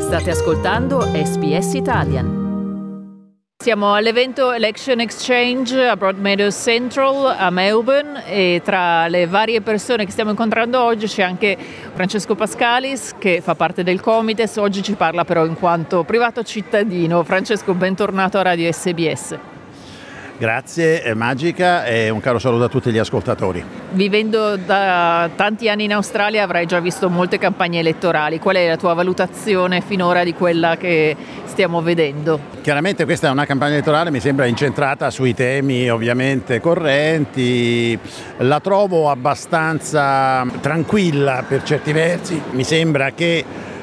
State ascoltando SBS Italian. Siamo all'evento Election Exchange a Broadmeadows Central a Melbourne e tra le varie persone che stiamo incontrando oggi c'è anche Francesco Pascalis che fa parte del Comites, oggi ci parla però in quanto privato cittadino. Francesco, bentornato a Radio SBS. Grazie, è Magica e un caro saluto a tutti gli ascoltatori. Vivendo da tanti anni in Australia avrai già visto molte campagne elettorali. Qual è la tua valutazione finora di quella che stiamo vedendo? Chiaramente questa è una campagna elettorale, mi sembra incentrata sui temi ovviamente correnti. La trovo abbastanza tranquilla per certi versi. Mi sembra che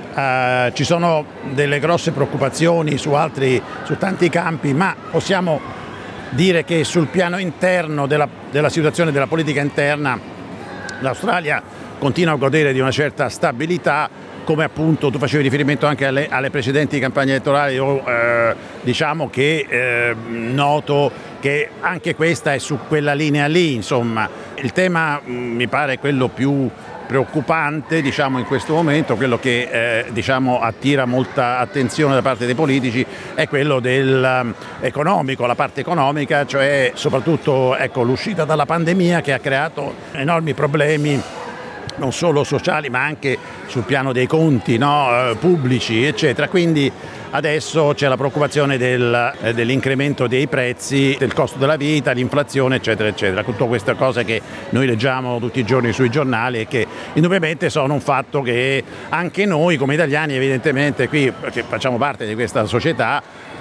ci sono delle grosse preoccupazioni su tanti campi, ma possiamo dire che sul piano interno della situazione della politica interna l'Australia continua a godere di una certa stabilità, come appunto tu facevi riferimento anche alle precedenti campagne elettorali. Diciamo che noto che anche questa è su quella linea lì, insomma. Il tema mi pare quello più preoccupante, diciamo, in questo momento, quello che attira molta attenzione da parte dei politici è quello economico, la parte economica, cioè soprattutto l'uscita dalla pandemia che ha creato enormi problemi non solo sociali ma anche sul piano dei conti pubblici, eccetera. Quindi adesso c'è la preoccupazione dell'incremento dei prezzi, del costo della vita, l'inflazione, eccetera, eccetera. Tutte queste cose che noi leggiamo tutti i giorni sui giornali e che indubbiamente sono un fatto che anche noi come italiani, evidentemente qui che facciamo parte di questa società,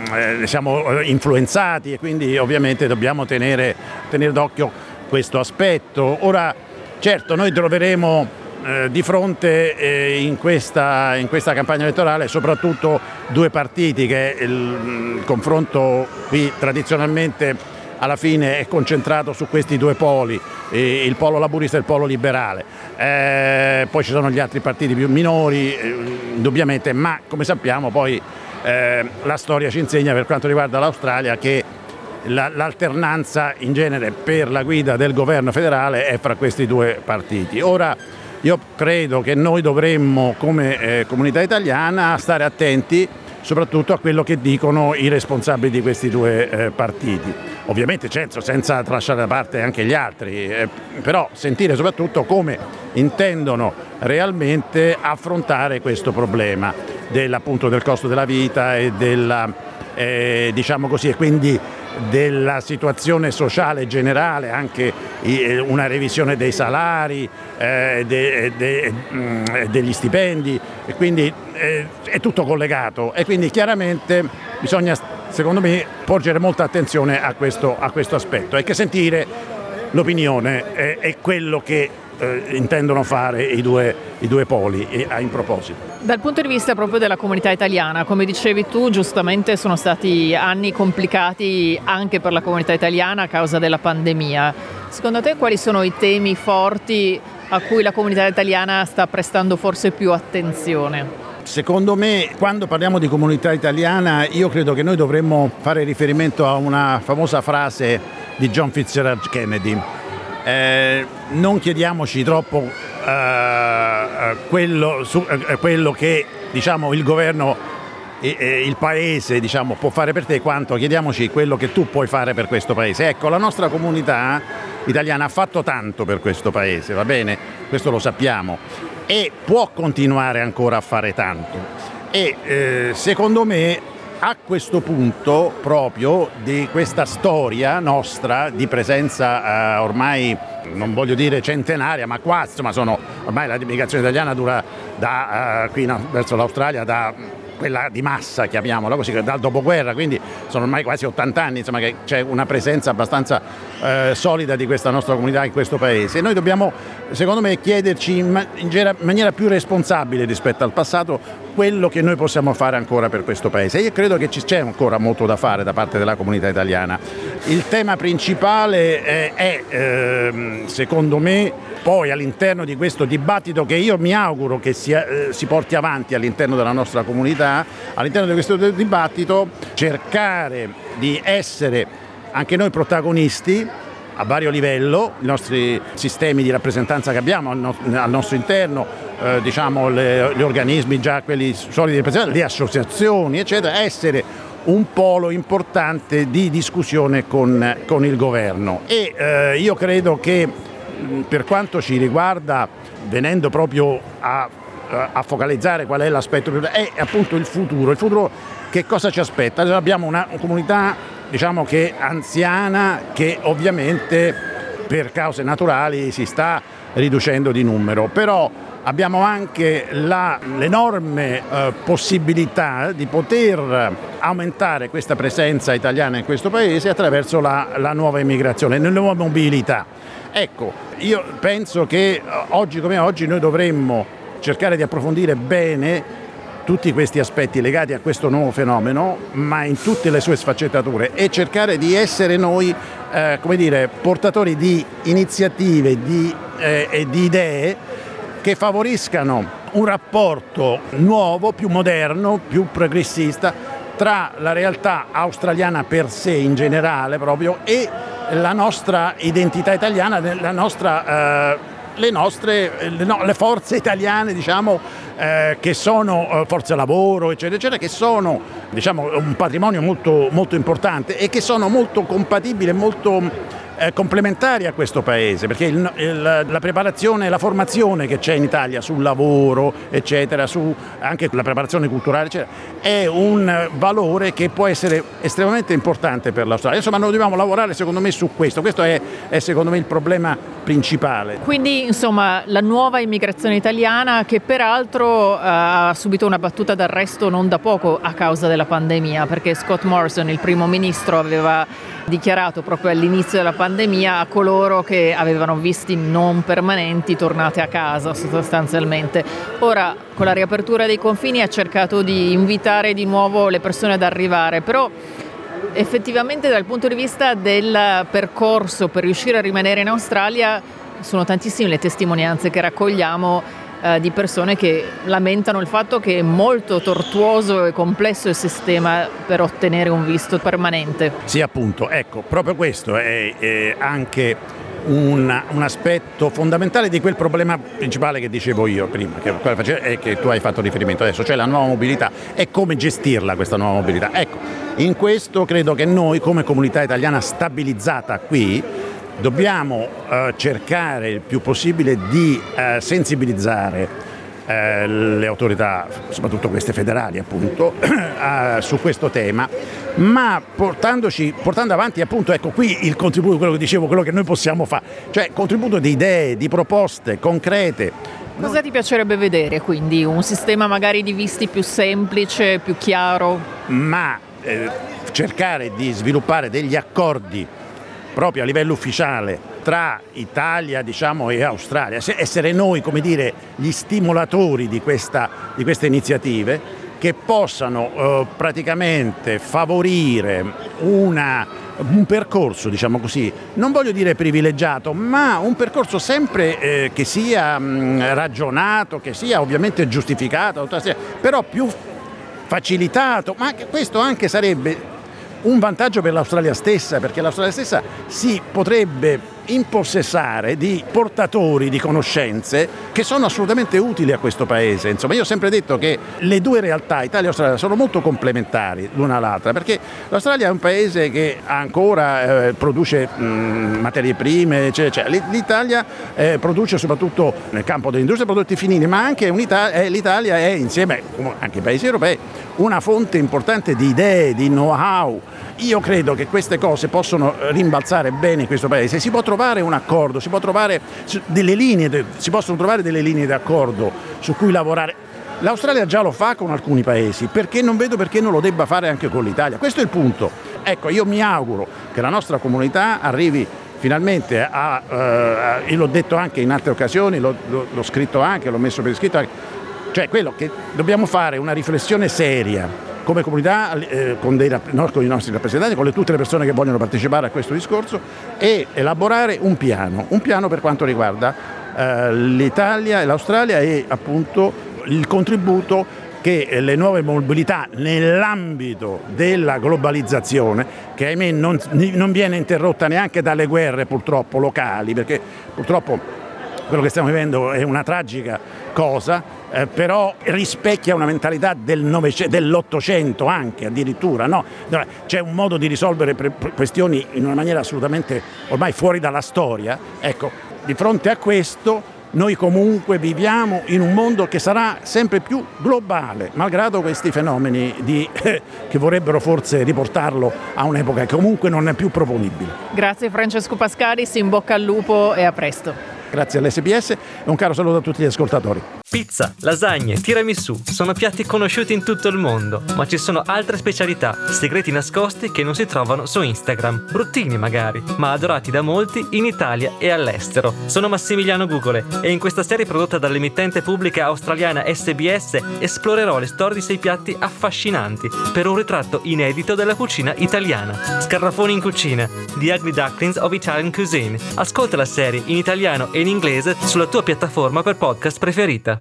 siamo influenzati e quindi ovviamente dobbiamo tenere d'occhio questo aspetto. Ora, certo, noi troveremo di fronte in questa campagna elettorale soprattutto due partiti che il confronto qui tradizionalmente alla fine è concentrato su questi due poli, il polo laburista e il polo liberale. Poi ci sono gli altri partiti più minori, indubbiamente, ma come sappiamo poi la storia ci insegna per quanto riguarda l'Australia che l'alternanza in genere per la guida del governo federale è fra questi due partiti. Ora, io credo che noi dovremmo come comunità italiana stare attenti soprattutto a quello che dicono i responsabili di questi due partiti. Ovviamente senza lasciare da parte anche gli altri, però sentire soprattutto come intendono realmente affrontare questo problema appunto del costo della vita e diciamo così, e quindi della situazione sociale generale, anche una revisione dei salari, degli stipendi, e quindi è tutto collegato e quindi chiaramente bisogna, secondo me, porgere molta attenzione a questo aspetto e che sentire l'opinione è quello che intendono fare i due poli in proposito. Dal punto di vista proprio della comunità italiana, come dicevi tu, giustamente sono stati anni complicati anche per la comunità italiana a causa della pandemia. Secondo te quali sono i temi forti a cui la comunità italiana sta prestando forse più attenzione? Secondo me, quando parliamo di comunità italiana, io credo che noi dovremmo fare riferimento a una famosa frase di John Fitzgerald Kennedy. Non chiediamoci troppo quello che il governo e il paese può fare per te, quanto chiediamoci quello che tu puoi fare per questo paese. Ecco, la nostra comunità italiana ha fatto tanto per questo paese, va bene? Questo lo sappiamo e può continuare ancora a fare tanto e secondo me a questo punto proprio di questa storia nostra di presenza ormai non voglio dire centenaria ma quasi, insomma ormai la migrazione italiana dura da qui verso l'Australia da quella di massa, chiamiamola così, dal dopoguerra, quindi sono ormai quasi 80 anni insomma, che c'è una presenza abbastanza solida di questa nostra comunità in questo paese. E noi dobbiamo, secondo me, chiederci in maniera più responsabile rispetto al passato quello che noi possiamo fare ancora per questo paese. Io credo che c'è ancora molto da fare da parte della comunità italiana. Il tema principale è secondo me, poi all'interno di questo dibattito che io mi auguro che si porti avanti all'interno della nostra comunità, all'interno di questo dibattito cercare di essere anche noi protagonisti a vario livello, i nostri sistemi di rappresentanza che abbiamo al nostro interno, diciamo gli organismi già quelli solidi le associazioni eccetera, essere un polo importante di discussione con il governo. E io credo che per quanto ci riguarda, venendo proprio a focalizzare qual è l'aspetto più, è appunto il futuro che cosa ci aspetta. Noi abbiamo una comunità, diciamo, che anziana, che ovviamente per cause naturali si sta riducendo di numero, però abbiamo anche l'enorme possibilità di poter aumentare questa presenza italiana in questo paese attraverso la nuova immigrazione, la nuova mobilità. Ecco, io penso che oggi come oggi noi dovremmo cercare di approfondire bene tutti questi aspetti legati a questo nuovo fenomeno, ma in tutte le sue sfaccettature, e cercare di essere noi, portatori di iniziative e di idee che favoriscano un rapporto nuovo, più moderno, più progressista tra la realtà australiana per sé in generale proprio e la nostra identità italiana, le forze italiane, diciamo, che sono forze lavoro, eccetera, eccetera, che sono, diciamo, un patrimonio molto, molto importante e che sono molto compatibili e molto complementari a questo paese, perché la preparazione e la formazione che c'è in Italia sul lavoro, eccetera, anche la preparazione culturale, eccetera, è un valore che può essere estremamente importante per l'Australia. Insomma, noi dobbiamo lavorare, secondo me, su questo. Questo è secondo me il problema principale. Quindi, insomma, la nuova immigrazione italiana, che peraltro ha subito una battuta d'arresto non da poco a causa della pandemia, perché Scott Morrison, il primo ministro, aveva dichiarato proprio all'inizio della pandemia a coloro che avevano visti non permanenti: tornate a casa, sostanzialmente. Ora, con la riapertura dei confini, ha cercato di invitare di nuovo le persone ad arrivare, però effettivamente dal punto di vista del percorso per riuscire a rimanere in Australia sono tantissime le testimonianze che raccogliamo di persone che lamentano il fatto che è molto tortuoso e complesso il sistema per ottenere un visto permanente. Sì, appunto, ecco, proprio questo è anche un aspetto fondamentale di quel problema principale che dicevo io prima, che tu hai fatto riferimento adesso, cioè la nuova mobilità e come gestirla, questa nuova mobilità. Ecco, in questo credo che noi come comunità italiana stabilizzata qui dobbiamo cercare il più possibile di sensibilizzare le autorità, soprattutto queste federali appunto, su questo tema, ma portando avanti appunto, ecco qui il contributo, quello che dicevo, quello che noi possiamo fare, cioè contributo di idee, di proposte concrete. Cosa ti piacerebbe vedere quindi? Un sistema magari di visti più semplice, più chiaro? Ma cercare di sviluppare degli accordi proprio a livello ufficiale tra Italia, diciamo, e Australia, essere noi, come dire, gli stimolatori di queste iniziative che possano praticamente favorire un percorso, diciamo così, non voglio dire privilegiato, ma un percorso sempre che sia ragionato, che sia ovviamente giustificato, però più facilitato, ma questo anche sarebbe un vantaggio per l'Australia stessa, perché l'Australia stessa si potrebbe impossessare di portatori di conoscenze che sono assolutamente utili a questo paese. Insomma, io ho sempre detto che le due realtà, Italia e Australia, sono molto complementari l'una all'altra, perché l'Australia è un paese che ancora produce materie prime, eccetera. L'Italia produce soprattutto nel campo dell'industria prodotti finiti, ma anche l'Italia è, insieme anche ai paesi europei, una fonte importante di idee, di know-how. Io credo che queste cose possono rimbalzare bene in questo paese. Si può trovare un accordo, si possono trovare delle linee d'accordo su cui lavorare. L'Australia già lo fa con alcuni paesi, perché non vedo perché non lo debba fare anche con l'Italia. Questo è il punto. Ecco, io mi auguro che la nostra comunità arrivi finalmente io l'ho detto anche in altre occasioni, l'ho scritto anche, l'ho messo per iscritto anche, cioè quello che dobbiamo fare una riflessione seria come comunità, con i nostri rappresentanti, con tutte le persone che vogliono partecipare a questo discorso, e elaborare un piano per quanto riguarda l'Italia e l'Australia e appunto il contributo che le nuove mobilità nell'ambito della globalizzazione, che ahimè non viene interrotta neanche dalle guerre purtroppo locali, perché purtroppo quello che stiamo vivendo è una tragica cosa, però rispecchia una mentalità dell'Ottocento anche addirittura, no? C'è un modo di risolvere questioni in una maniera assolutamente ormai fuori dalla storia. Ecco, di fronte a questo noi comunque viviamo in un mondo che sarà sempre più globale, malgrado questi fenomeni che vorrebbero forse riportarlo a un'epoca che comunque non è più proponibile. Grazie Francesco Pascaris, in bocca al lupo e a presto. Grazie all'SBS e un caro saluto a tutti gli ascoltatori. Pizza, lasagne, tiramisù sono piatti conosciuti in tutto il mondo, ma ci sono altre specialità, segreti nascosti che non si trovano su Instagram, bruttini magari, ma adorati da molti in Italia e all'estero. Sono Massimiliano Gugole e in questa serie prodotta dall'emittente pubblica australiana SBS esplorerò le storie di 6 piatti affascinanti per un ritratto inedito della cucina italiana. Scarafoni in cucina, The Ugly Ducklings of Italian Cuisine. Ascolta la serie in italiano e in inglese sulla tua piattaforma per podcast preferita.